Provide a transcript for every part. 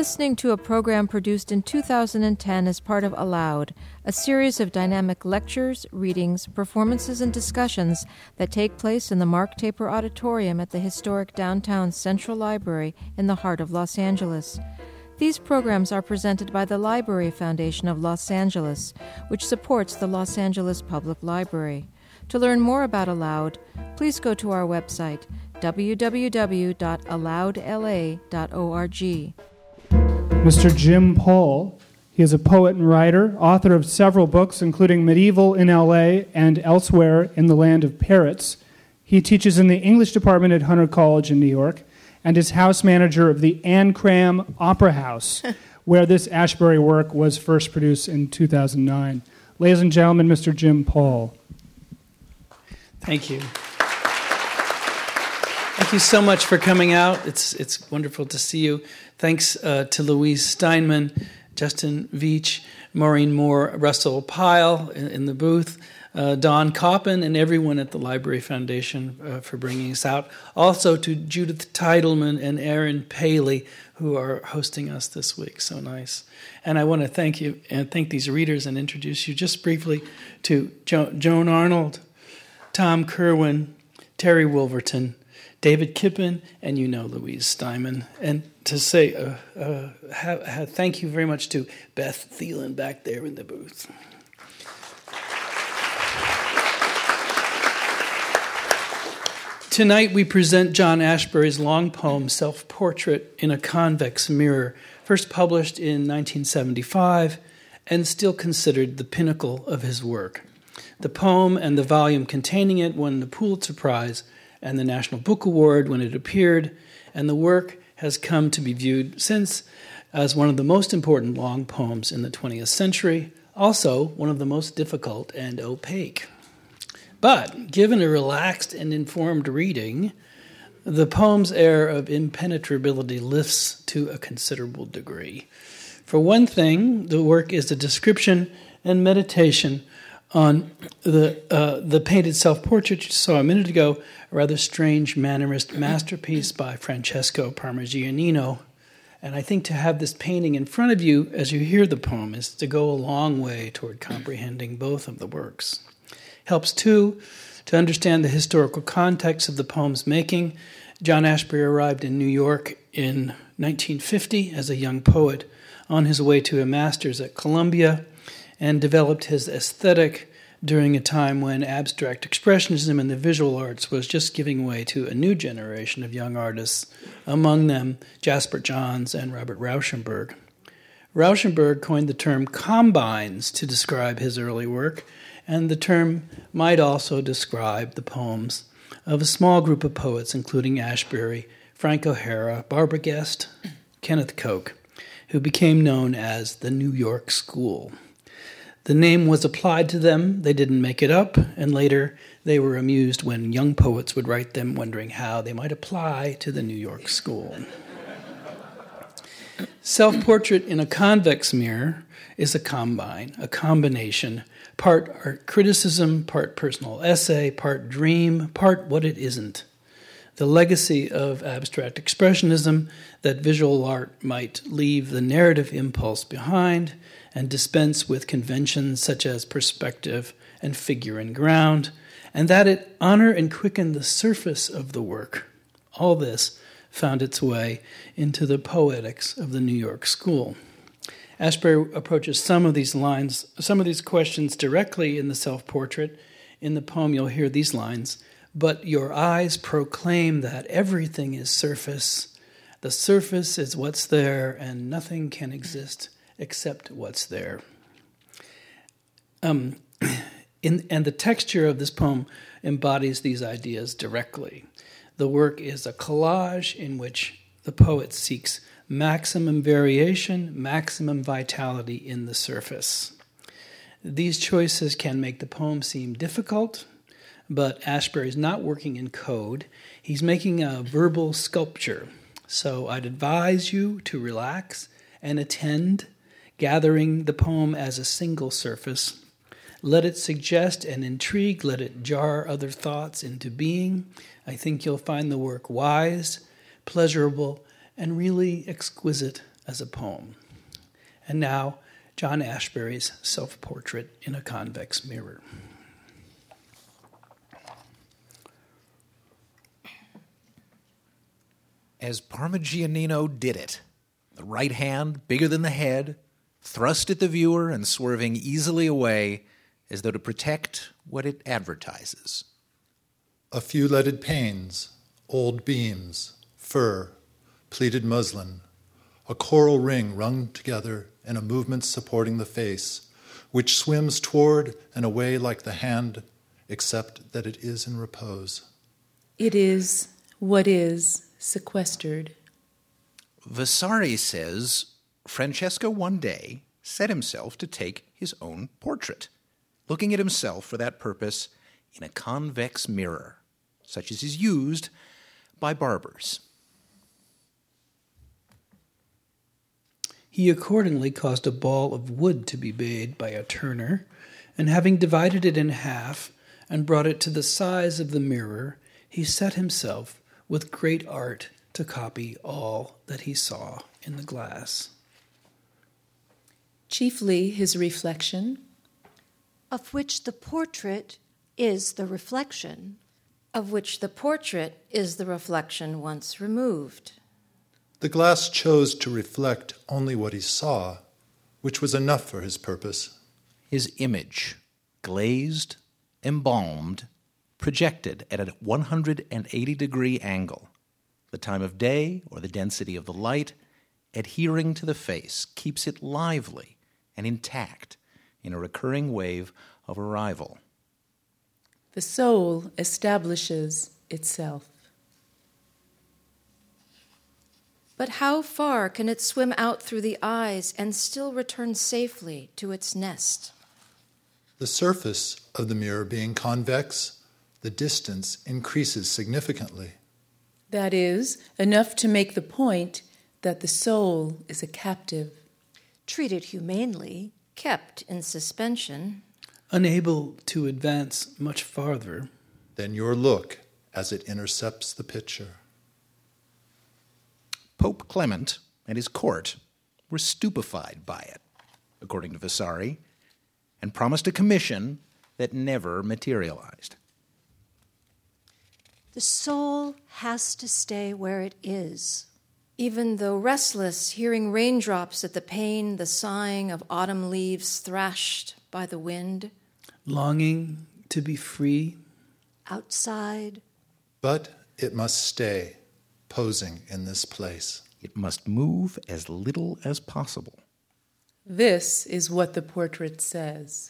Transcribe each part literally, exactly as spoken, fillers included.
listening to a program produced in two thousand ten as part of Aloud, a series of dynamic lectures, readings, performances, and discussions that take place in the Mark Taper Auditorium at the historic downtown Central Library in the heart of Los Angeles. These programs are presented by the Library Foundation of Los Angeles, which supports the Los Angeles Public Library. To learn more about Aloud, please go to our website, w w w dot aloud l a dot org. Mister Jim Paul. He is a poet and writer, author of several books, including Medieval in L A and Elsewhere in the Land of Parrots. He teaches in the English department at Hunter College in New York and is house manager of the Anne Cram Opera House, where this Ashbery work was first produced in two thousand nine. Ladies and gentlemen, Mister Jim Paul. Thank you. Thank you so much for coming out. It's it's wonderful to see you. Thanks uh, to Louise Steinman, Justin Veach, Maureen Moore, Russell Pyle in, in the booth, uh, Don Coppin, and everyone at the Library Foundation uh, for bringing us out. Also to Judith Teidelman and Aaron Paley, who are hosting us this week. So nice. And I want to thank you and thank these readers and introduce you just briefly to jo- Joan Arnold, Tom Kerwin, Terry Wolverton, David Kippen, and you know Louise Steinman. And to say uh, uh, ha- ha- thank you very much to Beth Thielen back there in the booth. Tonight we present John Ashbery's long poem, Self-Portrait in a Convex Mirror, first published in nineteen seventy-five and still considered the pinnacle of his work. The poem and the volume containing it won the Pulitzer Prize and the National Book Award when it appeared, and the work has come to be viewed since as one of the most important long poems in the twentieth century, also one of the most difficult and opaque. But given a relaxed and informed reading, the poem's air of impenetrability lifts to a considerable degree. For one thing, the work is a description and meditation on the uh, the painted self-portrait you saw a minute ago, a rather strange mannerist masterpiece by Francesco Parmigianino. And I think to have this painting in front of you as you hear the poem is to go a long way toward comprehending both of the works. Helps, too, to understand the historical context of the poem's making. John Ashbery arrived in New York in nineteen fifty as a young poet on his way to a master's at Columbia, and developed his aesthetic during a time when abstract expressionism in the visual arts was just giving way to a new generation of young artists, among them Jasper Johns and Robert Rauschenberg. Rauschenberg coined the term combines to describe his early work, and the term might also describe the poems of a small group of poets, including Ashbery, Frank O'Hara, Barbara Guest, Kenneth Koch, who became known as the New York School. The name was applied to them, they didn't make it up, and later they were amused when young poets would write them wondering how they might apply to the New York School. Self-Portrait in a Convex Mirror is a combine, a combination, part art criticism, part personal essay, part dream, part what it isn't. The legacy of abstract expressionism, that visual art might leave the narrative impulse behind and dispense with conventions such as perspective and figure and ground, and that it honor and quicken the surface of the work. All this found its way into the poetics of the New York School. Ashbery approaches some of these lines, some of these questions directly in the self-portrait. In the poem, you'll hear these lines, "But your eyes proclaim that everything is surface. The surface is what's there, and nothing can exist except what's there." Um, in, and the texture of this poem embodies these ideas directly. The work is a collage in which the poet seeks maximum variation, maximum vitality in the surface. These choices can make the poem seem difficult, but Ashbery is not working in code. He's making a verbal sculpture. So I'd advise you to relax and attend, gathering the poem as a single surface. Let it suggest and intrigue, let it jar other thoughts into being. I think you'll find the work wise, pleasurable, and really exquisite as a poem. And now, John Ashbery's Self-Portrait in a Convex Mirror. As Parmigianino did it, the right hand bigger than the head, thrust at the viewer and swerving easily away as though to protect what it advertises. A few leaded panes, old beams, fur, pleated muslin, a coral ring wrung together in a movement supporting the face, which swims toward and away like the hand, except that it is in repose. It is what is sequestered. Vasari says Francesco one day set himself to take his own portrait, looking at himself for that purpose in a convex mirror, such as is used by barbers. He accordingly caused a ball of wood to be made by a turner, and having divided it in half and brought it to the size of the mirror, he set himself with great art to copy all that he saw in the glass. Chiefly his reflection, of which the portrait is the reflection, of which the portrait is the reflection once removed. The glass chose to reflect only what he saw, which was enough for his purpose. His image, glazed, embalmed, projected at a one hundred eighty degree angle. The time of day or the density of the light, adhering to the face, keeps it lively and intact in a recurring wave of arrival. the soul establishes itself. But how far can it swim out through the eyes and still return safely to its nest? The surface of the mirror being convex, the distance increases significantly. That is, enough to make the point that the soul is a captive. Treated humanely, Kept in suspension, unable to advance much farther. Then your look as it intercepts the picture. Pope Clement and his court were stupefied by it, according to Vasari, and promised a commission that never materialized. the soul has to stay where it is. even though restless, hearing raindrops at the pane, the sighing of autumn leaves thrashed by the wind. Longing to be free. Outside, But it must stay, posing in this place. It must move as little as possible. This is what the portrait says.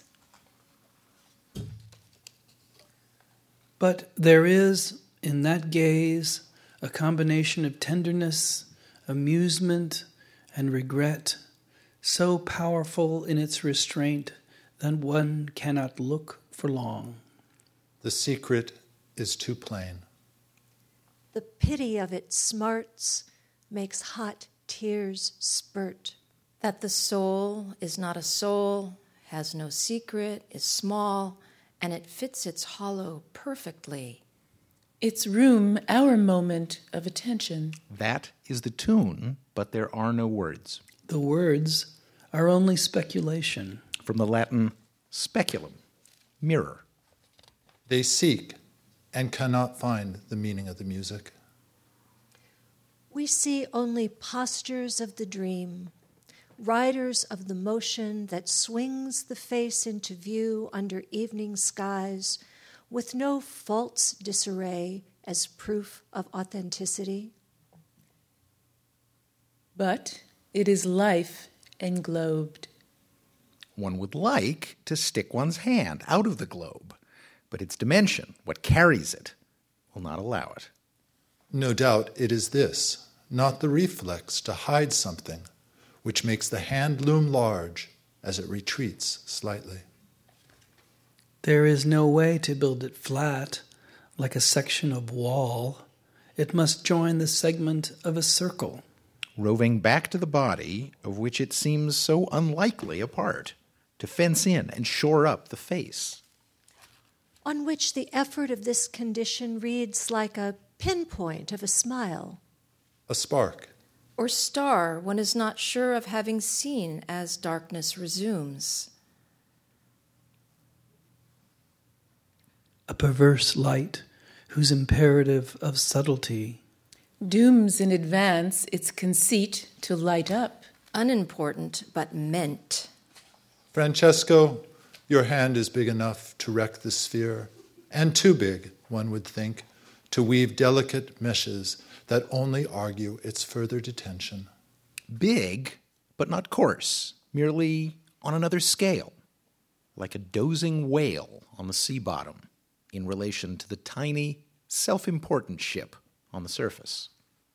But there is, in that gaze, a combination of tenderness, amusement, and regret, so powerful in its restraint that one cannot look for long. The secret is too plain. the pity of it smarts, makes hot tears spurt. That the soul is not a soul, has no secret, is small, and it fits its hollow perfectly. Its room, our moment of attention. That is the tune, but there are no words. The words are only speculation. From the Latin speculum, mirror. They seek and cannot find the meaning of the music. We see only postures of the dream, riders of the motion that swings the face into view under evening skies, with no false disarray as proof of authenticity. But it is life englobed. One would like to stick one's hand out of the globe, but its dimension, what carries it, will not allow it. No doubt it is this, not the reflex to hide something, which makes the hand loom large as it retreats slightly. There is no way to build it flat, like a section of wall. It must join the segment of a circle. Roving back to the body, of which it seems so unlikely a part, to fence in and shore up the face. On which the effort of this condition reads like a pinpoint of a smile. A spark, or star one is not sure of having seen as darkness resumes. A perverse light whose imperative of subtlety dooms in advance its conceit to light up. Unimportant, but meant. Francesco, your hand is big enough to wreck the sphere, and too big, one would think, to weave delicate meshes that only argue its further detention. Big, but not coarse, merely on another scale, like a dozing whale on the sea bottom in relation to the tiny, self-important ship on the surface.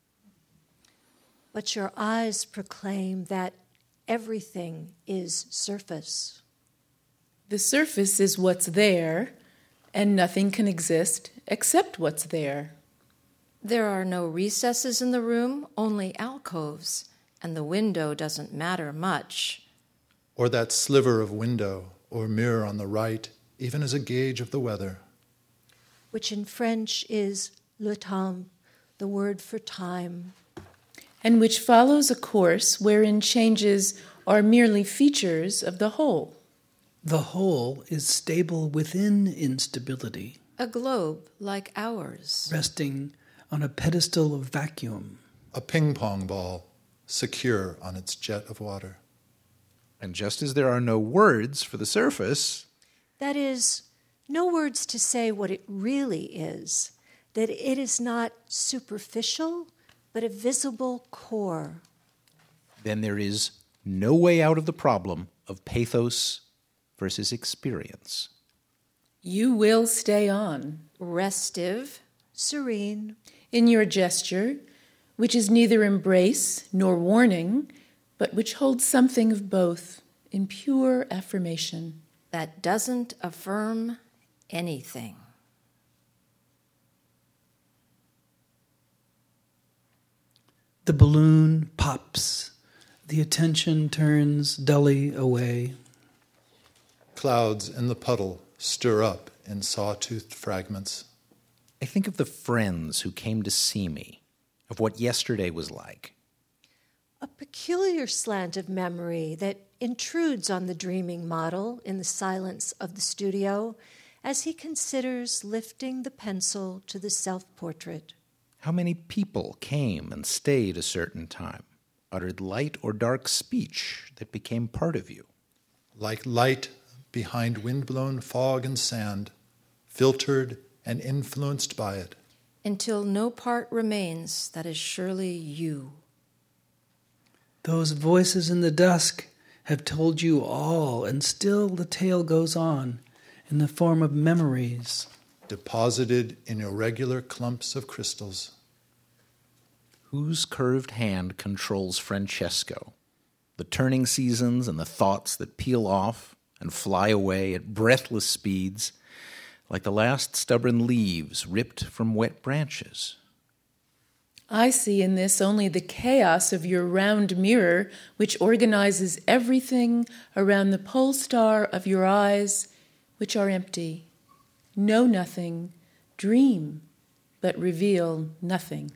But your eyes proclaim that everything is surface. The surface is what's there, and nothing can exist except what's there. There are no recesses in the room, only alcoves, and the window doesn't matter much. Or that sliver of window or mirror on the right, even as a gauge of the weather. Which in French is le temps, the word for time. And which follows a course wherein changes are merely features of the whole. The whole is stable within instability, A globe like ours. resting on a pedestal of vacuum. A ping-pong ball, secure on its jet of water. And just as there are no words for the surface, That is, no words to say what it really is, that it is not superficial, but a visible core. then there is no way out of the problem of pathos versus experience. You will stay on Restive. Serene. in your gesture, which is neither embrace nor warning, but which holds something of both in pure affirmation. That doesn't affirm anything. The balloon pops. The attention turns dully away. Clouds in the puddle stir up in saw-toothed fragments. I think of the friends who came to see me, of what yesterday was like. A peculiar slant of memory that intrudes on the dreaming model in the silence of the studio as he considers lifting the pencil to the self-portrait. How many people came and stayed a certain time, uttered light or dark speech that became part of you. Like light behind wind-blown fog and sand, filtered and influenced by it. Until no part remains that is surely you. Those voices in the dusk have told you all, and still the tale goes on in the form of memories. Deposited in irregular clumps of crystals. Whose curved hand controls Francesco? The turning seasons and the thoughts that peel off and fly away at breathless speeds, like the last stubborn leaves ripped from wet branches. I see in this only the chaos of your round mirror, which organizes everything around the pole star of your eyes, which are empty. Know nothing, dream, but reveal nothing.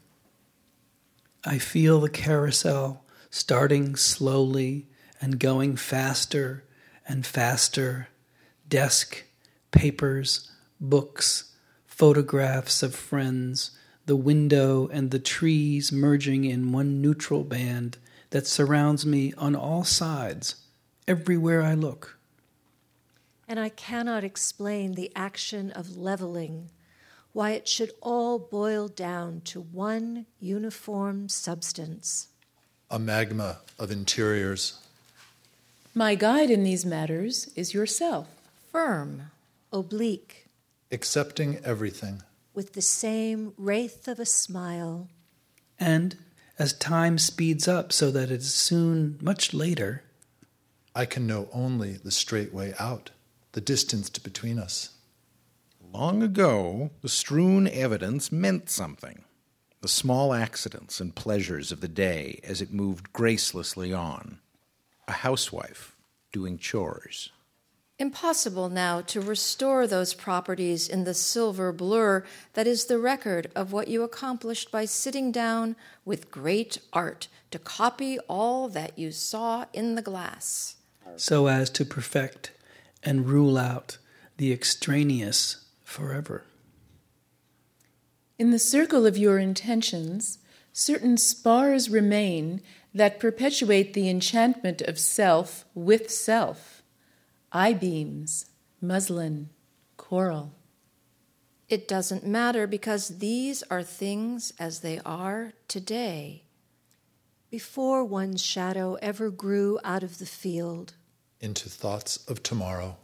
I feel the carousel starting slowly and going faster and faster. Desk, papers, books, photographs of friends, the window and the trees merging in one neutral band that surrounds me on all sides, everywhere I look. And I cannot explain the action of leveling, why it should all boil down to one uniform substance. A magma of interiors. My guide in these matters is yourself. Firm. Oblique, Accepting everything. with the same wraith of a smile. And as time speeds up so that it is soon much later, I can know only the straight way out, the distance between us. Long ago, the strewn evidence meant something. The small accidents and pleasures of the day as it moved gracelessly on. A housewife doing chores. Impossible now to restore those properties in the silver blur that is the record of what you accomplished by sitting down with great art to copy all that you saw in the glass, so as to perfect and rule out the extraneous forever. In the circle of your intentions, certain spars remain that perpetuate the enchantment of self with self. I-beams, muslin, coral. It doesn't matter because these are things as they are today. Before one's shadow ever grew out of the field. Into thoughts of tomorrow.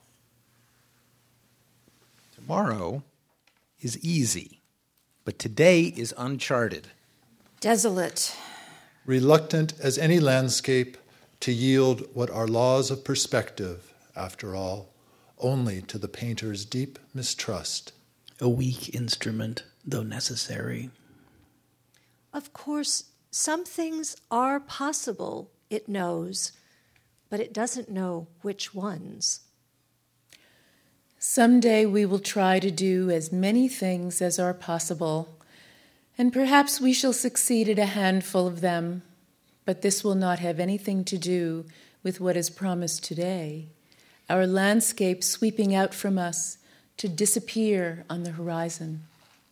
Tomorrow is easy, but today is uncharted. Desolate. Reluctant as any landscape to yield what are laws of perspective, after all, only to the painter's deep mistrust. A weak instrument, though necessary. Of course, some things are possible, it knows, but it doesn't know which ones. Someday we will try to do as many things as are possible, and perhaps we shall succeed at a handful of them, but this will not have anything to do with what is promised today, our landscape sweeping out from us to disappear on the horizon.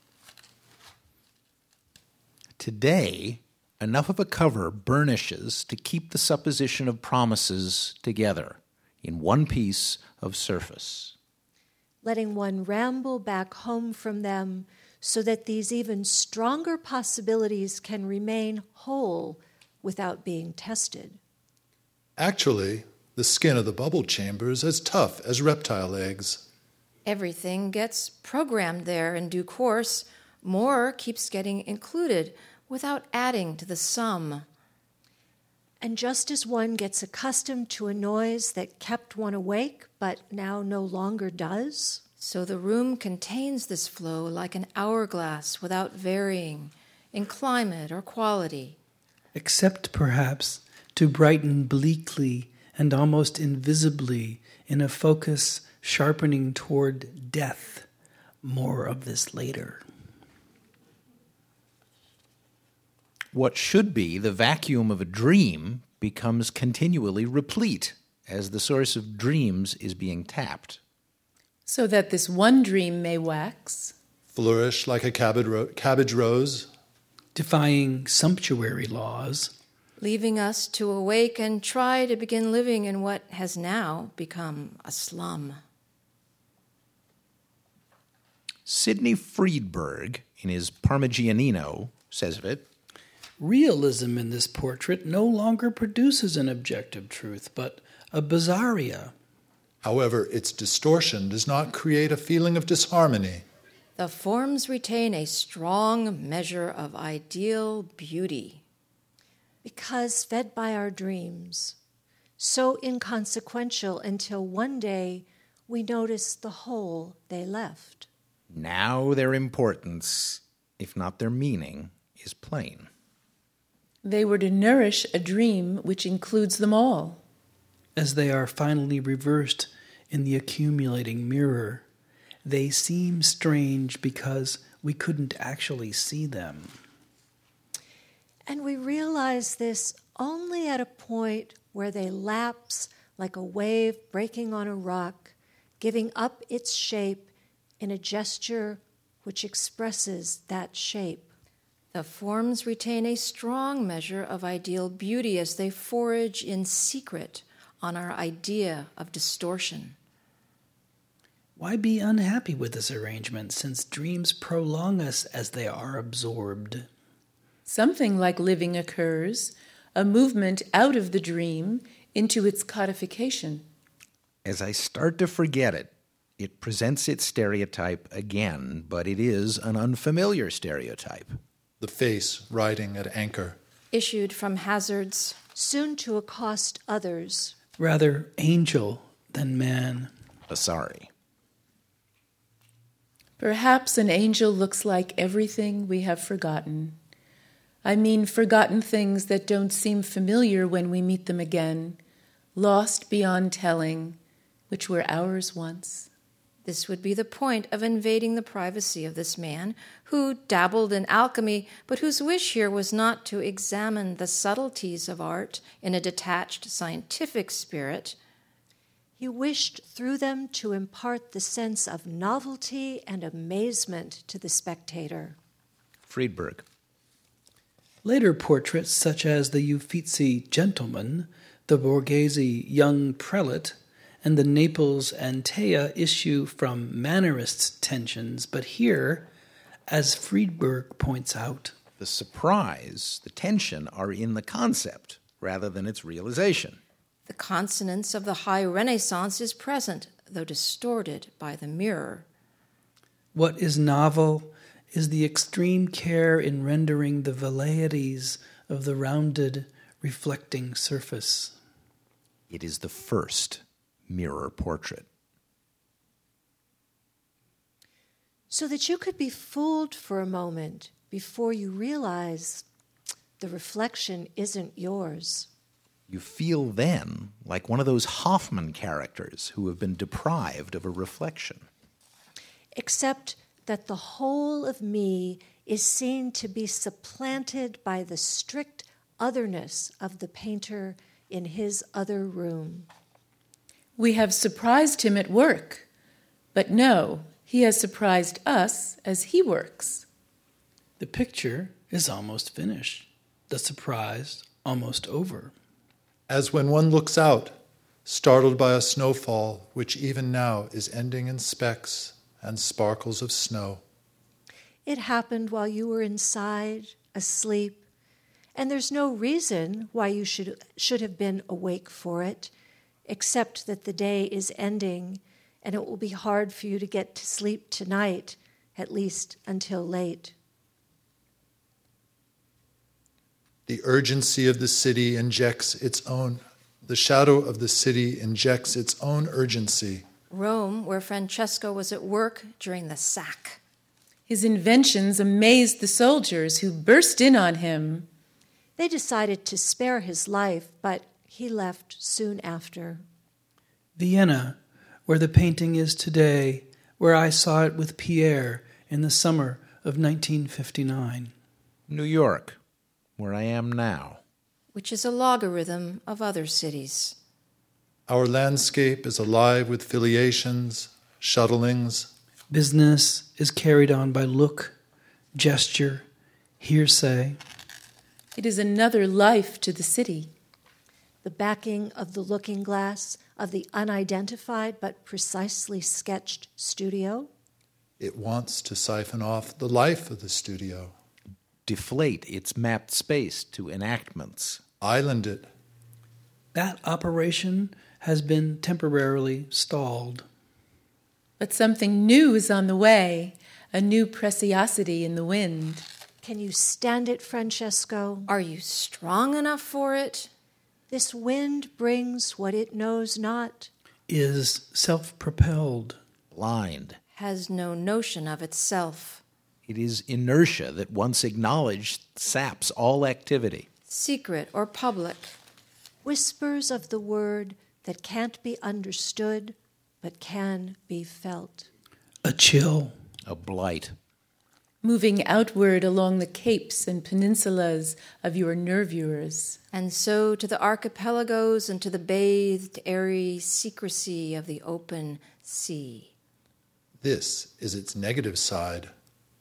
Today, enough of a cover burnishes to keep the supposition of promises together in one piece of surface. Letting one ramble back home from them so that these even stronger possibilities can remain whole without being tested. Actually, the skin of the bubble chamber is as tough as reptile eggs. Everything gets programmed there in due course. More keeps getting included without adding to the sum. And just as one gets accustomed to a noise that kept one awake but now no longer does, so the room contains this flow like an hourglass without varying in climate or quality. Except, perhaps, to brighten bleakly and almost invisibly in a focus sharpening toward death. More of this later. What should be the vacuum of a dream becomes continually replete as the source of dreams is being tapped. So that this one dream may wax, flourish like a cabbage, ro- cabbage rose, defying sumptuary laws, leaving us to awake and try to begin living in what has now become a slum. Sidney Friedberg, in his Parmigianino, says of it, realism in this portrait no longer produces an objective truth, but a bizarria. However, its distortion does not create a feeling of disharmony. The forms retain a strong measure of ideal beauty. Because fed by our dreams, so inconsequential until one day we notice the hole they left. Now their importance, if not their meaning, is plain. They were to nourish a dream which includes them all. As they are finally reversed in the accumulating mirror, they seem strange because we couldn't actually see them. And we realize this only at a point where they lapse like a wave breaking on a rock, giving up its shape in a gesture which expresses that shape. The forms retain a strong measure of ideal beauty as they forage in secret on our idea of distortion. Why be unhappy with this arrangement, since dreams prolong us as they are absorbed? Something like living occurs, a movement out of the dream into its codification. As I start to forget it, it presents its stereotype again, but it is an unfamiliar stereotype. The face riding at anchor. Issued from hazards. Soon to accost others. Rather angel than man. Asari. Perhaps an angel looks like everything we have forgotten. I mean forgotten things that don't seem familiar when we meet them again, lost beyond telling, which were ours once. This would be the point of invading the privacy of this man, who dabbled in alchemy, but whose wish here was not to examine the subtleties of art in a detached scientific spirit. He wished through them to impart the sense of novelty and amazement to the spectator. Friedberg. Later portraits, such as the Uffizi gentleman, the Borghese young prelate, and the Naples Antea, issue from Mannerist tensions, but here, as Friedberg points out, The surprise, the tension are in the concept rather than its realization. The consonance of the high Renaissance is present, though distorted by the mirror. what is novel is the extreme care in rendering the velleities of the rounded, reflecting surface. It is the first mirror portrait. So that you could be fooled for a moment before you realize the reflection isn't yours. You feel then like one of those Hoffman characters who have been deprived of a reflection. Except that the whole of me is seen to be supplanted by the strict otherness of the painter in his other room. We have surprised him at work, but no, he has surprised us as he works. The picture is almost finished, the surprise almost over. As when one looks out, startled by a snowfall which even now is ending in specks and sparkles of snow. It happened while you were inside, asleep, and there's no reason why you should should have been awake for it, except that the day is ending and it will be hard for you to get to sleep tonight, at least until late. The urgency of the city injects its own, the shadow of the city injects its own urgency. Rome, where Francesco was at work during the sack. His inventions amazed the soldiers who burst in on him. They decided to spare his life, but he left soon after. Vienna, where the painting is today, where I saw it with Pierre in the summer of nineteen fifty-nine. New York, where I am now. Which is a logarithm of other cities. Our landscape is alive with filiations, shuttlings. Business is carried on by look, gesture, hearsay. It is another life to the city. The backing of the looking glass of the unidentified but precisely sketched studio. It wants to siphon off the life of the studio. Deflate its mapped space to enactments. Island it. That operation has been temporarily stalled. But something new is on the way, a new preciosity in the wind. Can you stand it, Francesco? Are you strong enough for it? This wind brings what it knows not. Is self-propelled. Blind. Has no notion of itself. It is inertia that once acknowledged saps all activity. Secret or public. Whispers of the word that can't be understood, but can be felt. A chill. A blight. Moving outward along the capes and peninsulas of your nervures. And so to the archipelagos and to the bathed, airy secrecy of the open sea. This is its negative side.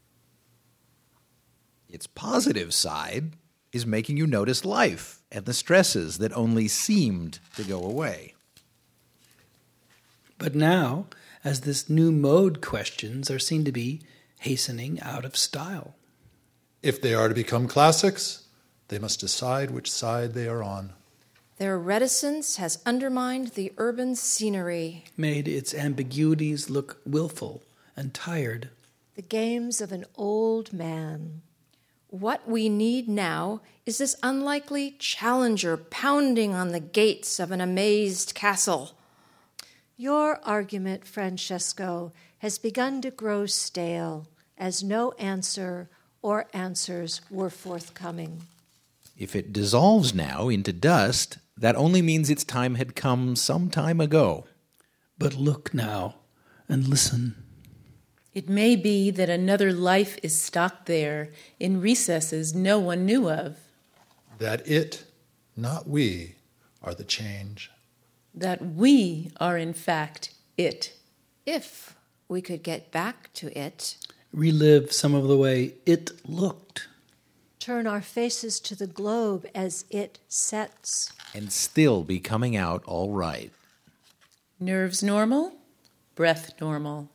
Its positive side is making you notice life and the stresses that only seemed to go away. But now, as this new mode questions are seen to be hastening out of style. If they are to become classics, they must decide which side they are on. Their reticence has undermined the urban scenery. Made its ambiguities look willful and tired. The games of an old man. What we need now is this unlikely challenger pounding on the gates of an amazed castle. Your argument, Francesco, has begun to grow stale, as no answer or answers were forthcoming. If it dissolves now into dust, that only means its time had come some time ago. But look now and listen. It may be that another life is stocked there in recesses no one knew of. That it, not we, are the change. That we are in fact it. If we could get back to it. Relive some of the way it looked. Turn our faces to the globe as it sets. And still be coming out all right. Nerves normal, breath normal.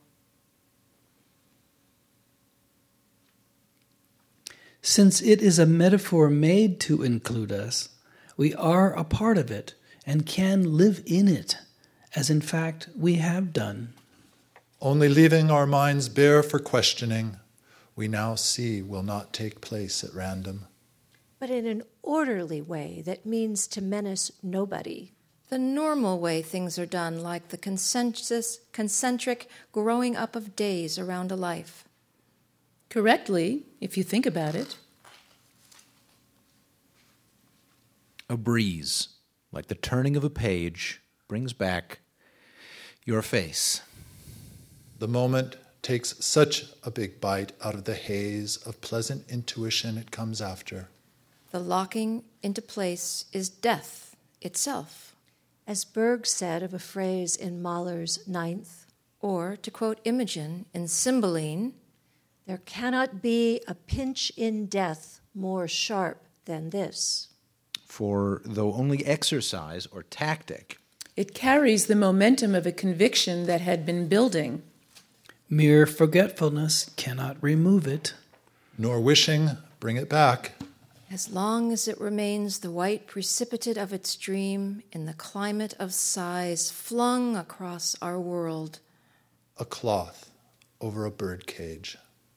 Since it is a metaphor made to include us, we are a part of it and can live in it, as in fact we have done. Only leaving our minds bare for questioning, we now see will not take place at random. But in an orderly way that means to menace nobody. The normal way things are done, like the consensus, concentric growing up of days around a life. Correctly, if you think about it. A breeze, like the turning of a page, brings back your face. The moment takes such a big bite out of the haze of pleasant intuition it comes after. The locking into place is death itself. As Berg said of a phrase in Mahler's Ninth, or, to quote Imogen in Cymbeline, there cannot be a pinch in death more sharp than this. For though only exercise or tactic, it carries the momentum of a conviction that had been building. Mere forgetfulness cannot remove it. Nor wishing bring it back. As long as it remains the white precipitate of its dream in the climate of sighs flung across our world. A cloth over a birdcage.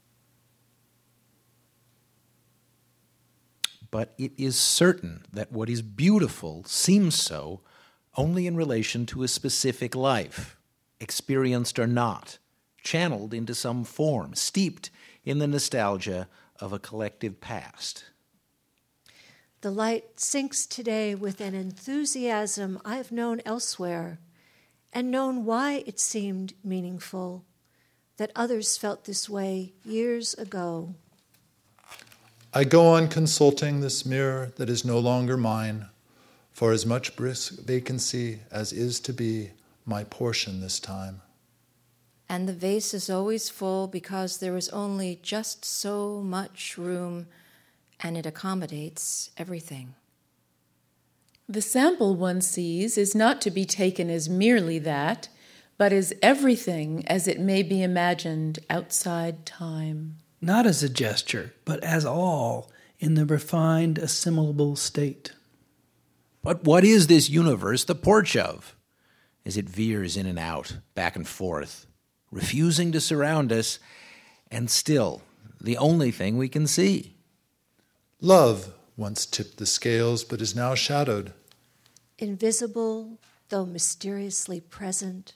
but it is certain that what is beautiful seems so only in relation to a specific life, experienced or not, channeled into some form, steeped in the nostalgia of a collective past. The light sinks today with an enthusiasm I have known elsewhere, and known why it seemed meaningful, that others felt this way years ago. I go on consulting this mirror that is no longer mine, for as much brisk vacancy as is to be my portion this time. And the vase is always full because there is only just so much room, and it accommodates everything. The sample one sees is not to be taken as merely that, but as everything as it may be imagined outside time. Not as a gesture, but as all in the refined, assimilable state. But what is this universe the porch of? As it veers in and out, back and forth, refusing to surround us, and still the only thing we can see. Love once tipped the scales, but is now shadowed. Invisible, though mysteriously present.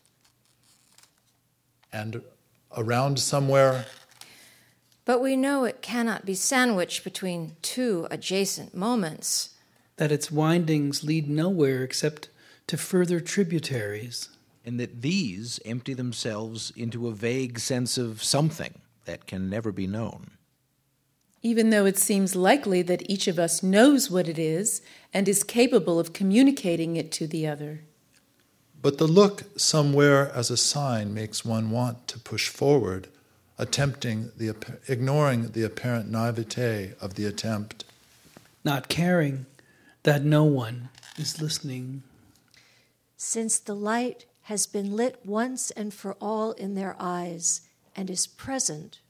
And around somewhere, But we know it cannot be sandwiched between two adjacent moments. That its windings lead nowhere except to further tributaries. And that these empty themselves into a vague sense of something that can never be known. Even though it seems likely that each of us knows what it is and is capable of communicating it to the other. but the look somewhere as a sign makes one want to push forward, attempting the ignoring the apparent naivete of the attempt. Not caring that no one is listening. Since the light has been lit once and for all in their eyes and is present,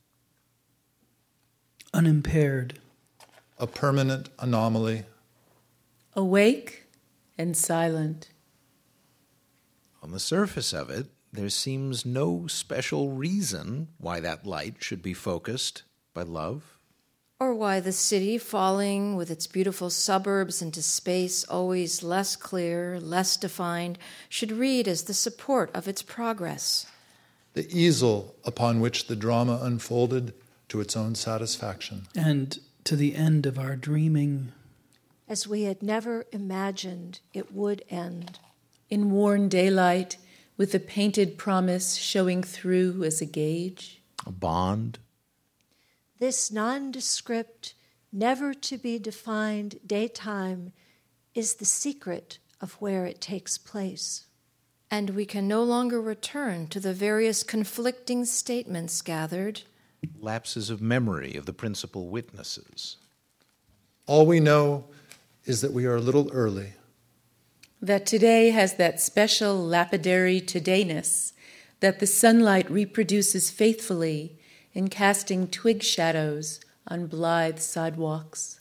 Unimpaired. A permanent anomaly. Awake and silent. On the surface of it, there seems no special reason why that light should be focused by love. Or why the city, falling with its beautiful suburbs into space always less clear, less defined, should read as the support of its progress. The easel upon which the drama unfolded to its own satisfaction. And to the end of our dreaming. as we had never imagined it would end. In worn daylight, with a painted promise showing through as a gauge. A bond. This nondescript, never to be defined daytime is the secret of where it takes place. And we can no longer return to the various conflicting statements gathered. Lapses of memory of the principal witnesses. All we know is that we are a little early. That today has that special lapidary todayness that the sunlight reproduces faithfully in casting twig shadows on blithe sidewalks.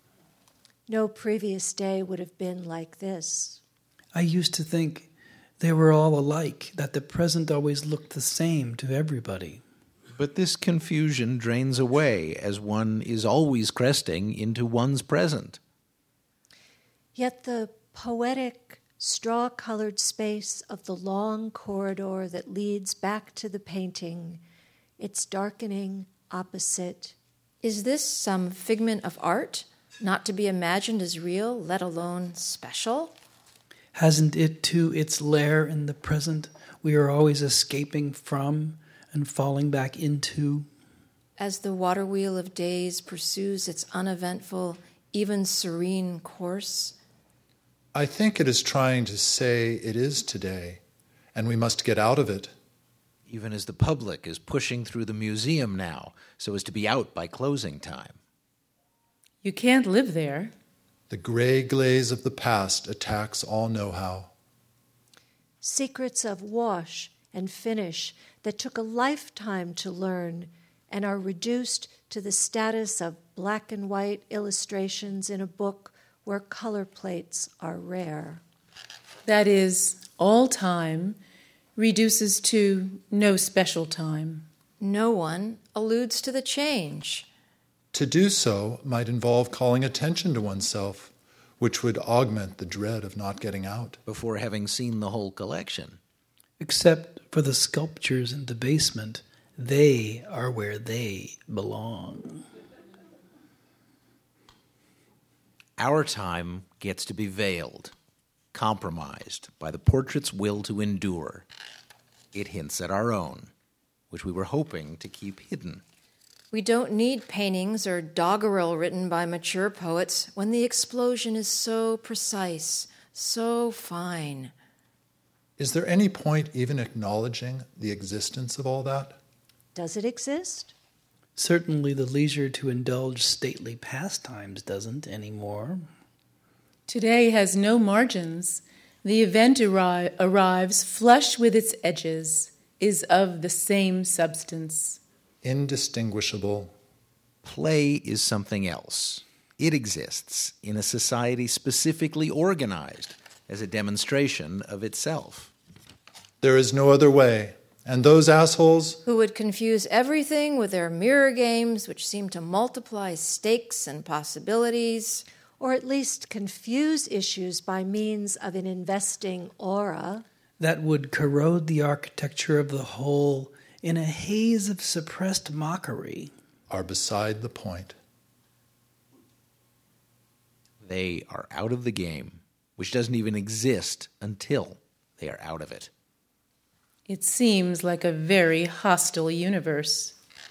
No previous day would have been like this. I used to think they were all alike, that the present always looked the same to everybody. But this confusion drains away as one is always cresting into one's present. Yet the poetic, straw-colored space of the long corridor that leads back to the painting, its darkening opposite. Is this some figment of art, not to be imagined as real, let alone special? Hasn't it, too, its lair in the present we are always escaping from and falling back into? As the water wheel of days pursues its uneventful, even serene course? I think it is trying to say it is today, and we must get out of it. Even as the public is pushing through the museum now, so as to be out by closing time. You can't live there. The gray glaze of the past attacks all know-how. Secrets of wash and finish that took a lifetime to learn and are reduced to the status of black and white illustrations in a book where color plates are rare. That is, all time reduces to no special time. No one alludes to the change. To do so might involve calling attention to oneself, which would augment the dread of not getting out. Before having seen the whole collection. Except for the sculptures in the basement, they are where they belong. Our time gets to be veiled, compromised by the portrait's will to endure. It hints at our own, which we were hoping to keep hidden. We don't need paintings or doggerel written by mature poets when the explosion is so precise, so fine. Is there any point even acknowledging the existence of all that? Does it exist? Certainly the leisure to indulge stately pastimes doesn't anymore. Today has no margins. The event arri- arrives flush with its edges, is of the same substance. Indistinguishable. Play is something else. It exists in a society specifically organized as a demonstration of itself. There is no other way, and those assholes Who would confuse everything with their mirror games, which seem to multiply stakes and possibilities. Or at least confuse issues by means of an investing aura. That would corrode the architecture of the whole in a haze of suppressed mockery. are beside the point. They are out of the game, which doesn't even exist until they are out of it. It seems like a very hostile universe.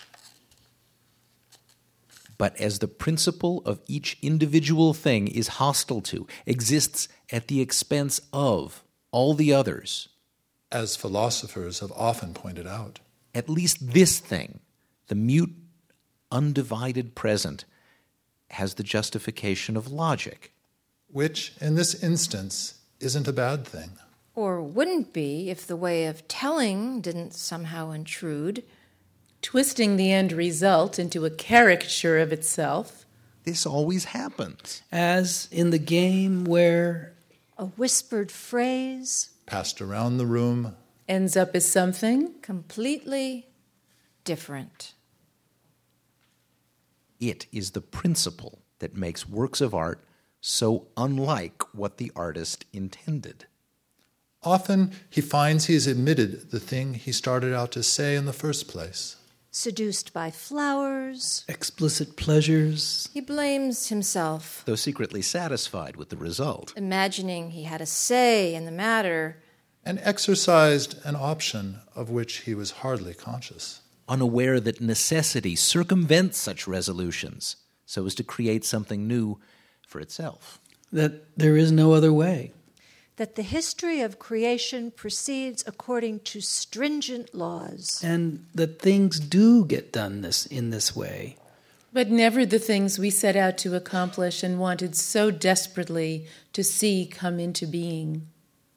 But as the principle of each individual thing is hostile to, exists at the expense of all the others, As philosophers have often pointed out, at least this thing, the mute, undivided present, has the justification of logic. which in this instance isn't a bad thing. Or wouldn't be if the way of telling didn't somehow intrude. Twisting the end result into a caricature of itself. This always happens. As in the game where A whispered phrase, Passed around the room, Ends up as something. Completely different. It is the principle that makes works of art so unlike what the artist intended. often he finds he's admitted the thing he started out to say in the first place. seduced by flowers, explicit pleasures, He blames himself, Though secretly satisfied with the result. imagining he had a say in the matter, and exercised an option of which he was hardly conscious. Unaware that necessity circumvents such resolutions so as to create something new for itself. That there is no other way. That the history of creation proceeds according to stringent laws. And that things do get done this in this way. But never the things we set out to accomplish and wanted so desperately to see come into being.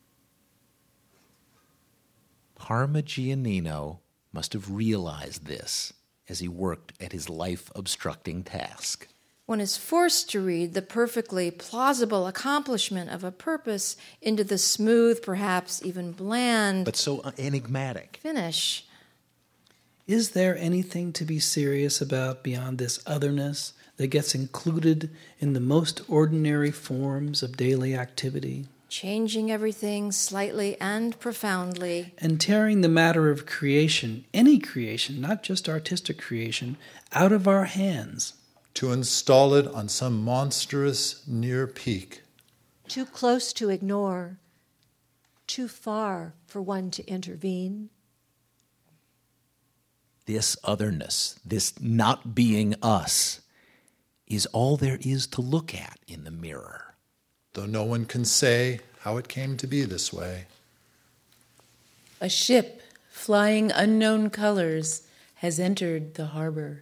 Parmigianino must have realized this as he worked at his life-obstructing task. One is forced to read the perfectly plausible accomplishment of a purpose into the smooth, perhaps even bland, but so enigmatic finish. Is there anything to be serious about beyond this otherness that gets included in the most ordinary forms of daily activity? Changing everything slightly and profoundly. And tearing the matter of creation, any creation, not just artistic creation, out of our hands. To install it on some monstrous near peak. Too close to ignore, too far for one to intervene. This otherness, this not being us, is all there is to look at in the mirror. Though no one can say how it came to be this way. A ship flying unknown colors has entered the harbor.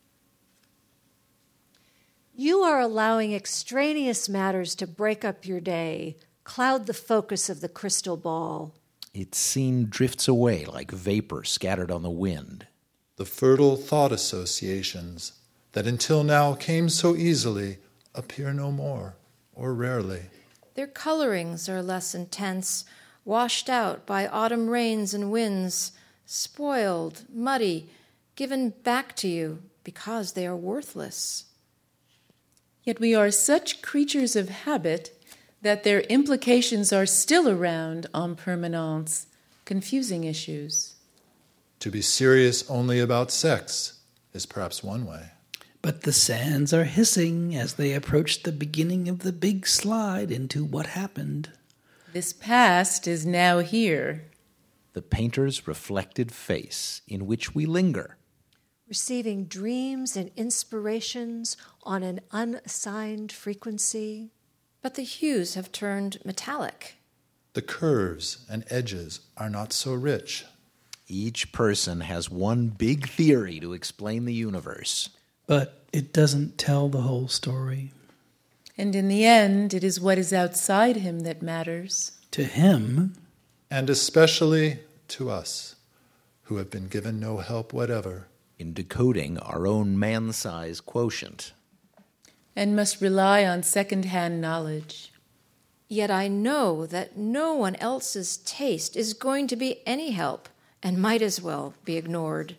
You are allowing extraneous matters to break up your day, cloud the focus of the crystal ball. Its scene drifts away like vapor scattered on the wind. The fertile thought associations that until now came so easily appear no more, or rarely. Their colorings are less intense, washed out by autumn rains and winds, spoiled, muddy, given back to you because they are worthless. Yet we are such creatures of habit that their implications are still around en permanence, confusing issues. To be serious only about sex is perhaps one way. But the sands are hissing as they approach the beginning of the big slide into what happened. This past is now here. The painter's reflected face in which we linger. Receiving dreams and inspirations on an unassigned frequency. But the hues have turned metallic. The curves and edges are not so rich. Each person has one big theory to explain the universe. But it doesn't tell the whole story. And in the end, it is what is outside him that matters. To him. And especially to us, who have been given no help whatever. In decoding our own man-size quotient. And must rely on second-hand knowledge. Yet I know that no one else's taste is going to be any help, and might as well be ignored.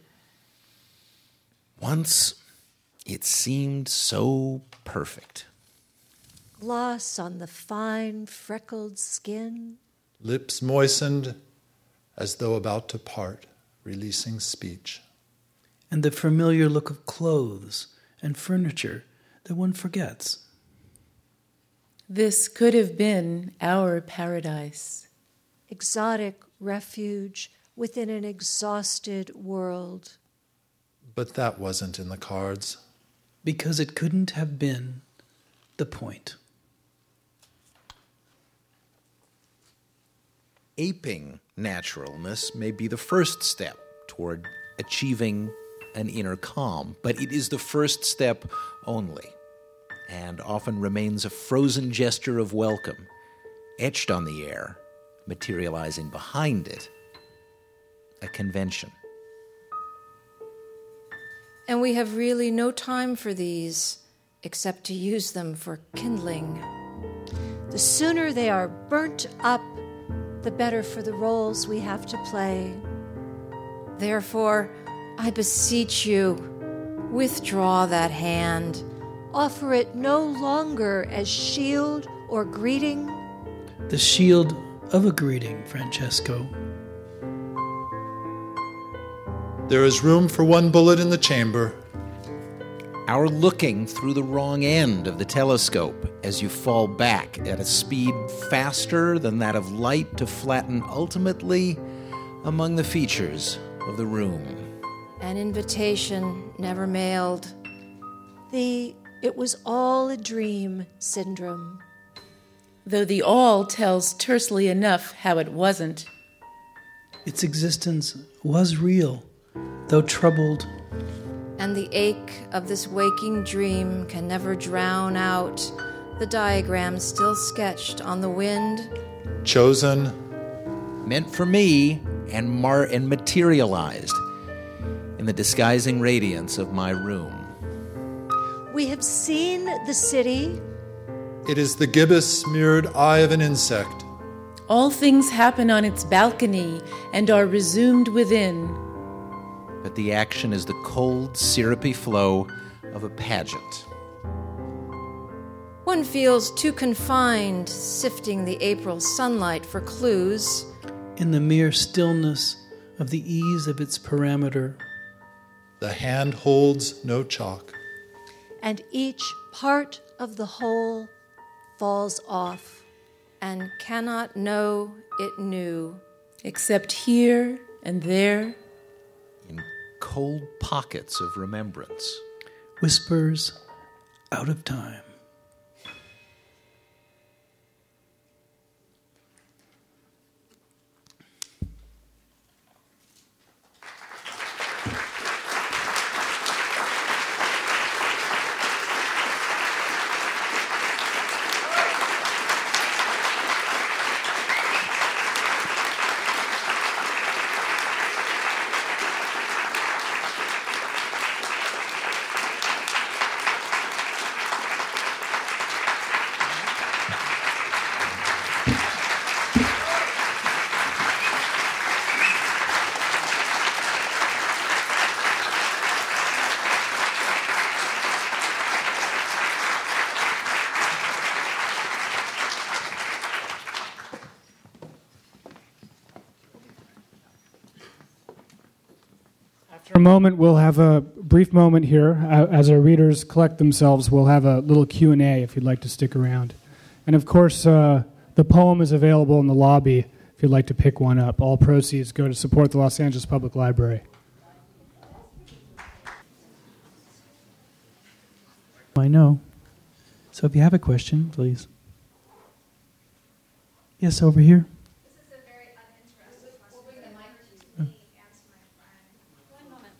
Once it seemed so perfect. Gloss on the fine, freckled skin. Lips moistened as though about to part, releasing speech. And the familiar look of clothes and furniture that one forgets. This could have been our paradise. Exotic refuge within an exhausted world. But that wasn't in the cards. Because it couldn't have been the point. Aping naturalness may be the first step toward achieving an inner calm, but it is the first step only, and often remains a frozen gesture of welcome, etched on the air, materializing behind it, a convention. And we have really no time for these, except to use them for kindling. The sooner they are burnt up, the better for the roles we have to play. Therefore, I beseech you, withdraw that hand. Offer it no longer as shield or greeting. The shield of a greeting, Francesco. There is room for one bullet in the chamber. our looking through the wrong end of the telescope as you fall back at a speed faster than that of light to flatten ultimately among the features of the room. An invitation never mailed. The "it was all a dream" syndrome. Though the all tells tersely enough how it wasn't. Its existence was real, though troubled. And the ache of this waking dream can never drown out the diagram still sketched on the wind. Chosen. Meant for me and mar- and materialized in the disguising radiance of my room. We have seen the city. It is the gibbous mirrored eye of an insect. All things happen on its balcony and are resumed within. But the action is the cold, syrupy flow of a pageant. One feels too confined, sifting the April sunlight for clues. In the mere stillness of the ease of its parameter. The hand holds no chalk. And each part of the whole falls off. And cannot know it knew. Except here and there. In cold pockets of remembrance. Whispers out of time. For a moment, we'll have a brief moment here. Uh, as our readers collect themselves, we'll have a little Q and A if you'd like to stick around. And of course, uh, the poem is available in the lobby if you'd like to pick one up. All proceeds go to support the Los Angeles Public Library. I know. So if you have a question, please. Yes, over here. This is a very uninteresting question. We'll bring the mic to me and to my friend. One moment.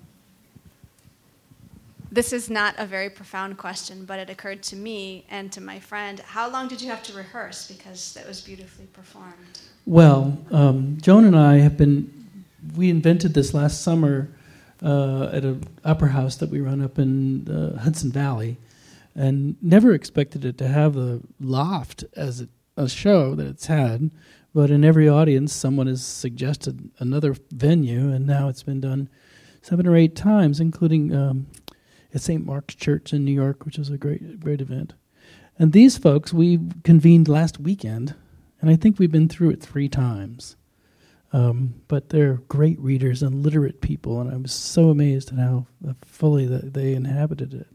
This is not a very profound question, but it occurred to me and to my friend. How long did you have to rehearse? Because that was beautifully performed. Well, um, Joan and I have been, we invented this last summer uh, at an opera house that we run up in uh, Hudson Valley, and never expected it to have the loft as it, a show that it's had. But in every audience, someone has suggested another venue, and now it's been done seven or eight times, including um, at Saint Mark's Church in New York, which is a great, great event. And these folks, we convened last weekend, and I think we've been through it three times. Um, but they're great readers and literate people, and I was so amazed at how fully that they inhabited it.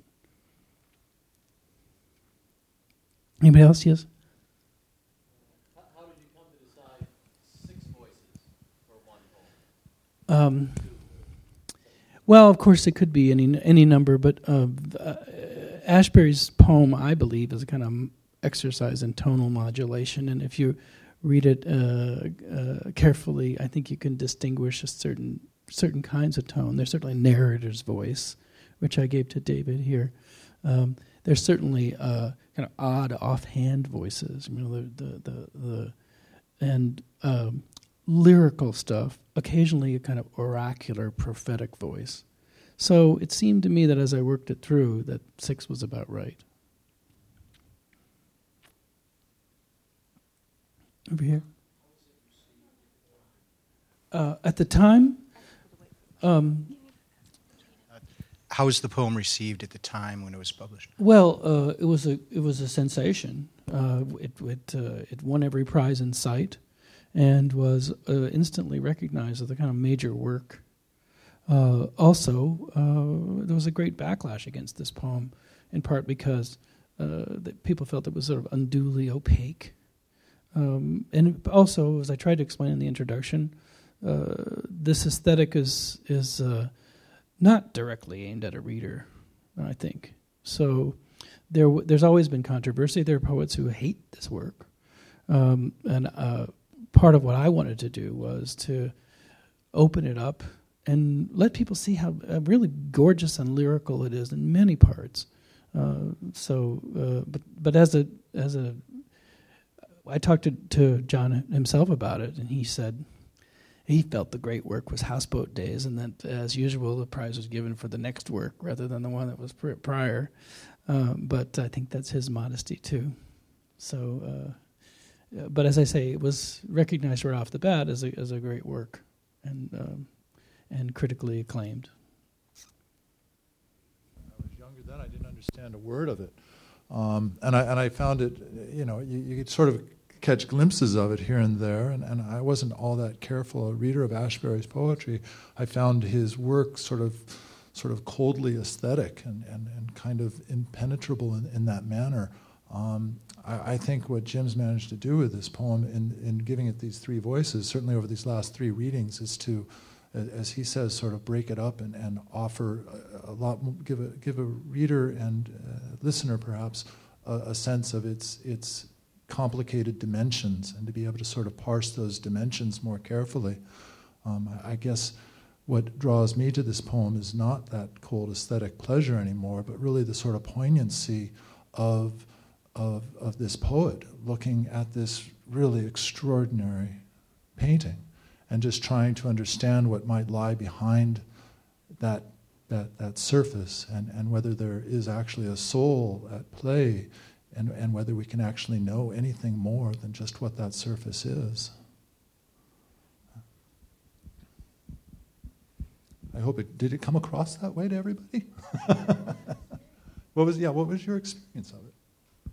Anybody else? Yes? How did you come to decide six voices for one poem? Um, well, of course, it could be any any number, but uh, uh, Ashbery's poem, I believe, is a kind of exercise in tonal modulation, and if you read it uh, uh, carefully, I think you can distinguish a certain certain kinds of tone. There's certainly narrator's voice, which I gave to David here. Um, there's certainly uh, kind of odd offhand voices, you know, the the the, the and um, lyrical stuff. Occasionally, a kind of oracular, prophetic voice. So it seemed to me that as I worked it through, that six was about right. Over here. Uh, at the time, um, how was the poem received at the time when it was published? Well, uh, it was a it was a sensation. Uh, it it uh, it won every prize in sight, and was uh, instantly recognized as a kind of major work. Uh, also, uh, there was a great backlash against this poem, in part because uh, that people felt it was sort of unduly opaque. Um, and also, as I tried to explain in the introduction, uh, this aesthetic is is uh, not directly aimed at a reader, I think. So there, w- there's always been controversy. There are poets who hate this work, um, and uh, part of what I wanted to do was to open it up and let people see how uh, really gorgeous and lyrical it is in many parts. Uh, so, uh, but but as a as a, I talked to, to John himself about it, and he said he felt the great work was Houseboat Days, and that, as usual, the prize was given for the next work rather than the one that was pr- prior. Um, but I think that's his modesty too. So, uh, but as I say, it was recognized right off the bat as a as a great work, and. Um, and critically acclaimed. I was younger then. I didn't understand a word of it. Um, and, I, and I found it, you know, you, you could sort of catch glimpses of it here and there, and, and I wasn't all that careful a reader of Ashbery's poetry. I found his work sort of sort of coldly aesthetic and, and, and kind of impenetrable in, in that manner. Um, I, I think what Jim's managed to do with this poem in, in giving it these three voices, certainly over these last three readings, is to, as he says, sort of break it up and, and offer a, a lot, more, give a give a reader and uh, listener perhaps a, a sense of its its complicated dimensions, and to be able to sort of parse those dimensions more carefully. Um, I, I guess what draws me to this poem is not that cold aesthetic pleasure anymore, but really the sort of poignancy of of of this poet looking at this really extraordinary painting, and just trying to understand what might lie behind that that that surface, and, and whether there is actually a soul at play, and, and whether we can actually know anything more than just what that surface is. I hope it did it come across that way to everybody? What was yeah, what was your experience of it?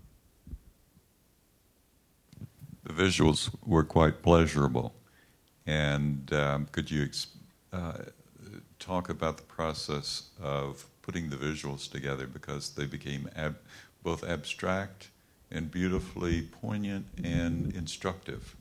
The visuals were quite pleasurable. And um, could you ex- uh, talk about the process of putting the visuals together, because they became ab- both abstract and beautifully poignant and instructive?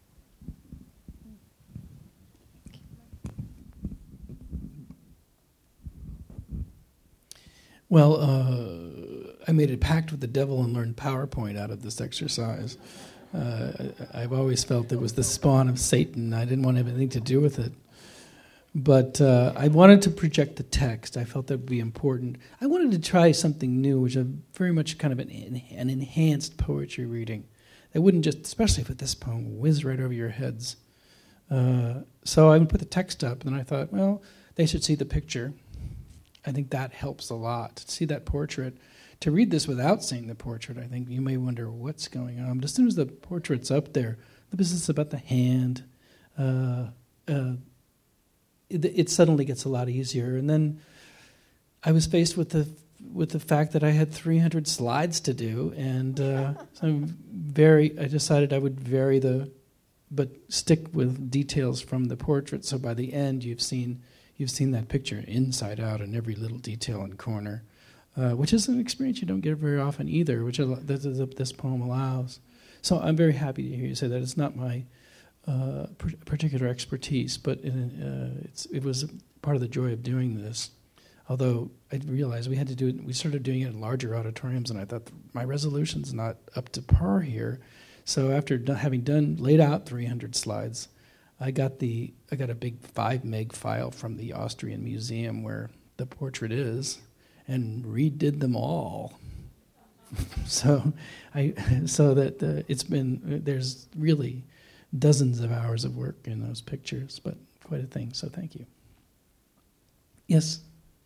Well, uh, I made a pact with the devil and learned PowerPoint out of this exercise. Uh, I've always felt it was the spawn of Satan. I didn't want to have anything to do with it. But uh, I wanted to project the text. I felt that would be important. I wanted to try something new, which is very much kind of an, an enhanced poetry reading. That wouldn't just, especially with this poem, whiz right over your heads. Uh, so I would put the text up, and then I thought, well, they should see the picture. I think that helps a lot, to see that portrait. To read this without seeing the portrait, I think you may wonder what's going on. But as soon as the portrait's up there, the business about the hand, uh, uh, it, it suddenly gets a lot easier. And then I was faced with the with the fact that I had three hundred slides to do, and uh, so I'm very. I decided I would vary the, but stick with details from the portrait. So by the end, you've seen you've seen that picture inside out in every little detail and corner. Uh, which is an experience you don't get very often either, which this, this poem allows. So I'm very happy to hear you say that. It's not my uh, particular expertise, but it, uh, it's, it was part of the joy of doing this. Although I realized we had to do it, we started doing it in larger auditoriums, and I thought my resolution's not up to par here. So after do, having done laid out three hundred slides, I got the I got a big five meg file from the Austrian Museum where the portrait is, and redid them all. so, I so that uh, it's been there's really dozens of hours of work in those pictures, but quite a thing. So thank you. Yes.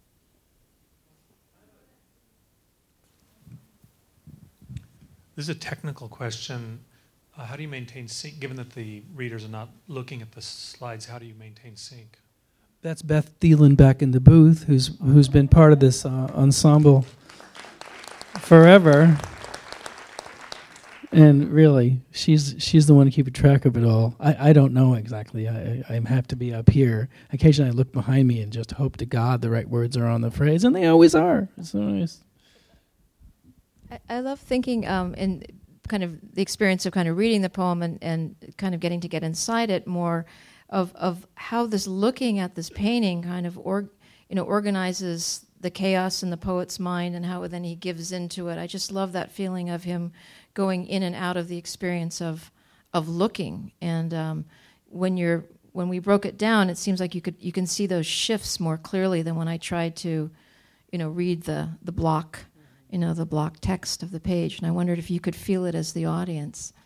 This is a technical question. Uh, how do you maintain sync, given that the readers are not looking at the slides? How do you maintain sync? That's Beth Thielen back in the booth, who's who's been part of this uh, ensemble forever. And really, she's she's the one keeping track of it all. I, I don't know exactly. I, I have to be up here. Occasionally I look behind me and just hope to God the right words are on the phrase, and they always are. It's always. I, I love thinking um, in kind of the experience of kind of reading the poem and, and kind of getting to get inside it more of of how this looking at this painting kind of org, you know organizes the chaos in the poet's mind and how then he gives into it. I just love that feeling of him going in and out of the experience of of looking. And um, when you're when we broke it down, it seems like you could you can see those shifts more clearly than when I tried to, you know, read the the block, you know, the block text of the page. And I wondered if you could feel it as the audience.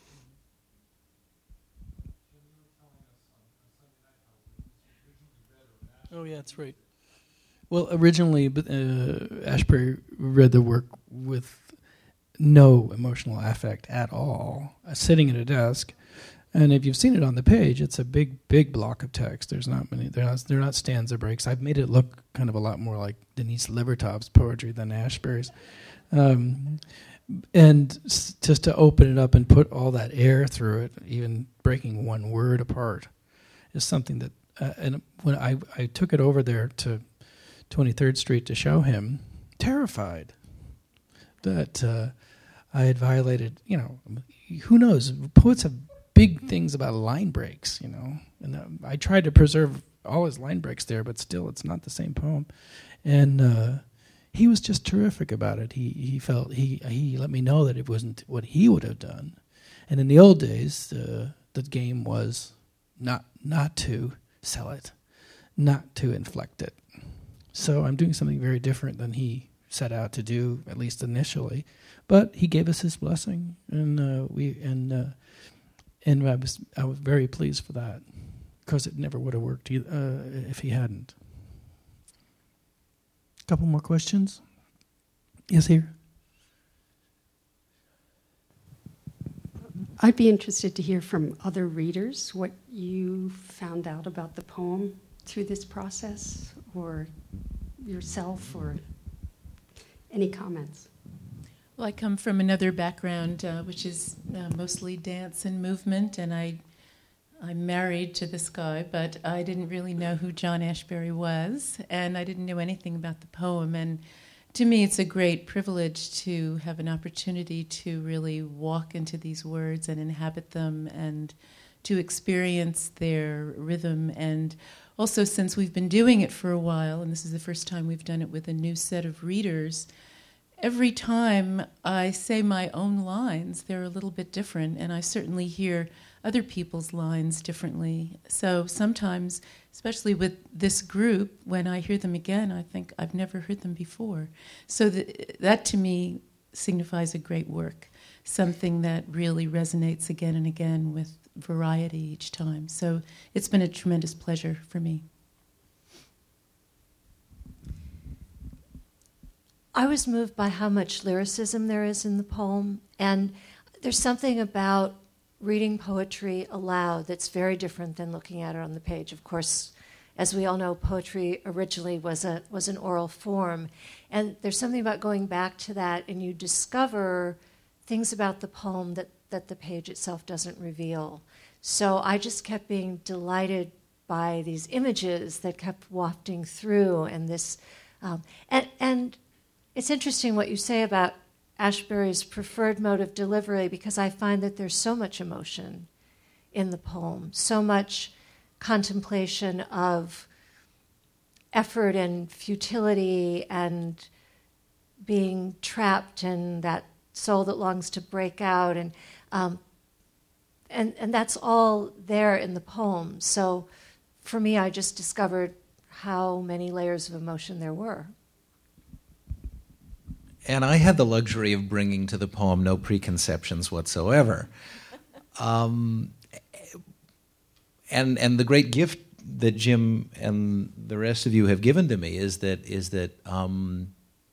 Oh yeah, that's right. Well, originally, uh, Ashbery read the work with no emotional affect at all, uh, sitting at a desk. And if you've seen it on the page, it's a big, big block of text. There's not many. They're not. They're not stanza breaks. I've made it look kind of a lot more like Denise Levertov's poetry than Ashbery's. Um, and s- just to open it up and put all that air through it, even breaking one word apart, is something that. Uh, and when I I took it over there to twenty-third Street to show him, terrified that uh, I had violated, you know, who knows? Poets have big things about line breaks, you know. And uh, I tried to preserve all his line breaks there, but still it's not the same poem. And uh, he was just terrific about it. He he felt, he he let me know that it wasn't what he would have done. And in the old days, uh, the game was not not to sell it, not to inflect it. So I'm doing something very different than he set out to do, at least initially. But he gave us his blessing, and uh, we and uh, and I was I was very pleased for that, because it never would have worked either, uh, if he hadn't. A couple more questions. Yes, here. I'd be interested to hear from other readers what you found out about the poem through this process, or yourself, or any comments. Well, I come from another background, uh, which is uh, mostly dance and movement, and I, I'm married to this guy, but I didn't really know who John Ashbery was, and I didn't know anything about the poem. And to me, it's a great privilege to have an opportunity to really walk into these words and inhabit them, and to experience their rhythm. And also, since we've been doing it for a while, and this is the first time we've done it with a new set of readers, every time I say my own lines, they're a little bit different, and I certainly hear other people's lines differently. So sometimes, especially with this group, when I hear them again, I think I've never heard them before. So th- that to me signifies a great work, something that really resonates again and again with variety each time. So it's been a tremendous pleasure for me. I was moved by how much lyricism there is in the poem, and there's something about reading poetry aloud that's very different than looking at it on the page. Of course, as we all know, poetry originally was a was an oral form, and there's something about going back to that, and you discover things about the poem that, that the page itself doesn't reveal. So I just kept being delighted by these images that kept wafting through, and this, um, and and it's interesting what you say about Ashbery's preferred mode of delivery, because I find that there's so much emotion in the poem, so much contemplation of effort and futility and being trapped and that soul that longs to break out, and um, and and that's all there in the poem. So for me, I just discovered how many layers of emotion there were. And I had the luxury of bringing to the poem no preconceptions whatsoever. Um, and and the great gift that Jim and the rest of you have given to me is that is that um,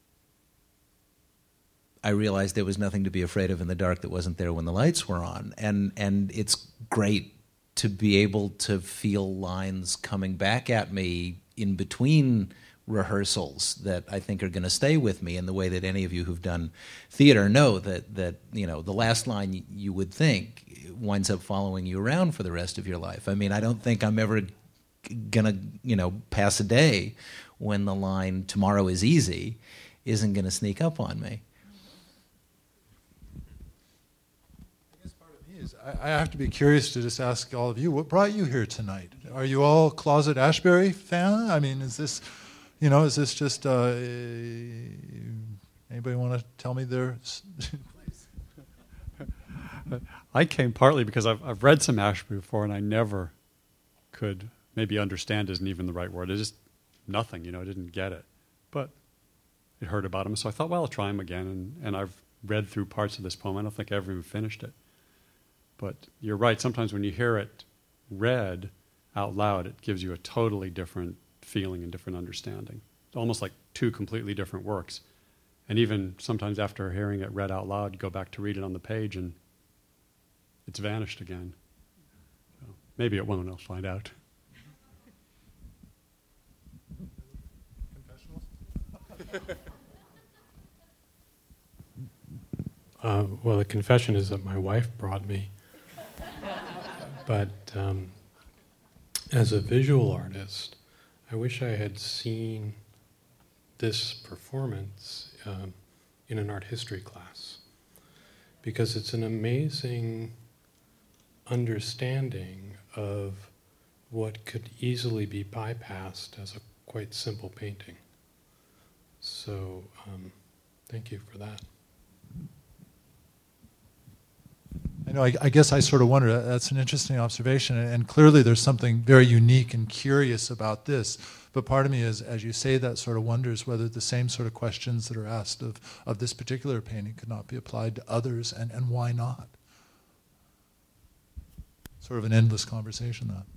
I realized there was nothing to be afraid of in the dark that wasn't there when the lights were on. And and it's great to be able to feel lines coming back at me in between rehearsals that I think are going to stay with me in the way that any of you who've done theater know that, that you know, the last line you would think winds up following you around for the rest of your life. I mean, I don't think I'm ever going to, you know, pass a day when the line, tomorrow is easy, isn't going to sneak up on me. I have to be curious to just ask all of you, what brought you here tonight? Are you all closet Ashbery fan? I mean, is this, you know, is this just, uh, anybody want to tell me their... I came partly because I've, I've read some Ashbery before, and I never could, maybe understand isn't even the right word. It's just nothing, you know, I didn't get it. But I heard about him, so I thought, well, I'll try him again. And, and I've read through parts of this poem. I don't think I ever even finished it. But you're right, sometimes when you hear it read out loud, it gives you a totally different feeling and different understanding. It's almost like two completely different works. And even sometimes after hearing it read out loud, you go back to read it on the page and it's vanished again. So maybe it won't, I'll find out. Uh, well, the confession is that my wife brought me. But um, as a visual artist, I wish I had seen this performance um, in an art history class, because it's an amazing understanding of what could easily be bypassed as a quite simple painting. So um, thank you for that. I know, I, I guess I sort of wonder, that's an interesting observation, and, and clearly there's something very unique and curious about this. But part of me is, as you say that, sort of wonders whether the same sort of questions that are asked of, of this particular painting could not be applied to others, and, and why not? Sort of an endless conversation, that.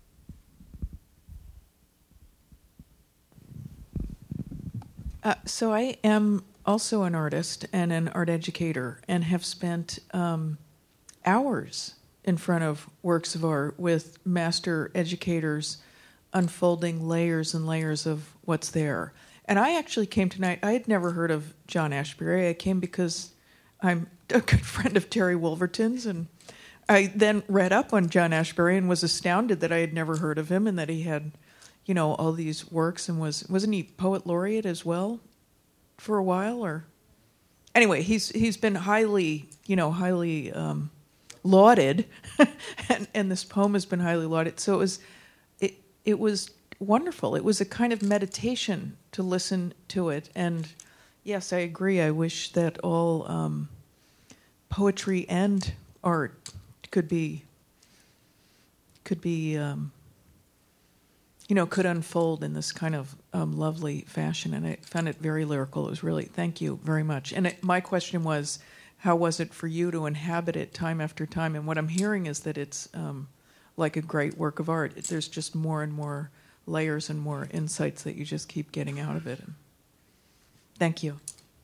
Uh, so I am also an artist and an art educator, and have spent um, hours in front of works of art with master educators unfolding layers and layers of what's there. And I actually came tonight, I had never heard of John Ashbery. I came because I'm a good friend of Terry Wolverton's, and I then read up on John Ashbery and was astounded that I had never heard of him and that he had, you know, all these works, and was, wasn't he poet laureate as well for a while? Or anyway, he's he's been highly, you know, highly um, lauded, and, and this poem has been highly lauded. So it was, it it was wonderful. It was a kind of meditation to listen to it. And yes, I agree. I wish that all um, poetry and art could be could be. Um, you know, could unfold in this kind of um, lovely fashion, and I found it very lyrical. It was really, thank you very much. And it, my question was, how was it for you to inhabit it time after time? And what I'm hearing is that it's um, like a great work of art. There's just more and more layers and more insights that you just keep getting out of it. And thank you.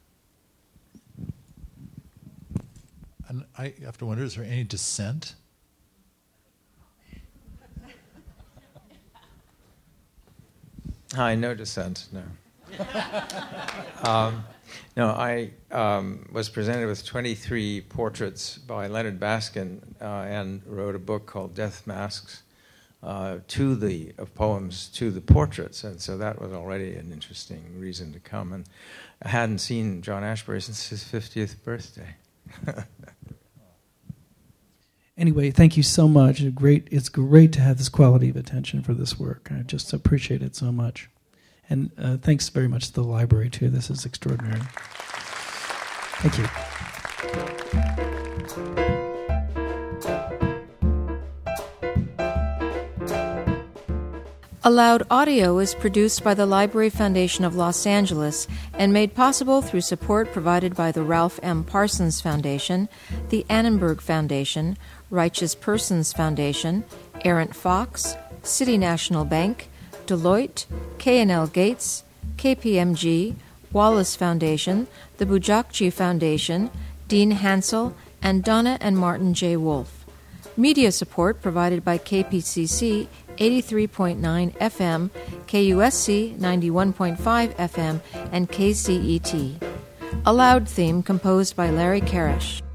And I have to wonder, is there any dissent? Hi, no dissent, no. um, no, I um, was presented with twenty-three portraits by Leonard Baskin uh, and wrote a book called Death Masks uh, to the of poems to the portraits, and so that was already an interesting reason to come. And I hadn't seen John Ashbery since his fiftieth birthday. Anyway, thank you so much. It's great, it's great to have this quality of attention for this work. I just appreciate it so much. And uh, thanks very much to the library, too. This is extraordinary. Thank you. Aloud Audio is produced by the Library Foundation of Los Angeles and made possible through support provided by the Ralph M. Parsons Foundation, the Annenberg Foundation, Righteous Persons Foundation, Errant Fox, City National Bank, Deloitte, K and L Gates, K P M G, Wallace Foundation, the Bujakji Foundation, Dean Hansel, and Donna and Martin J. Wolfe. Media support provided by K P C C eighty-three point nine F M, K U S C ninety-one point five F M, and K C E T. A Loud theme composed by Larry Karash.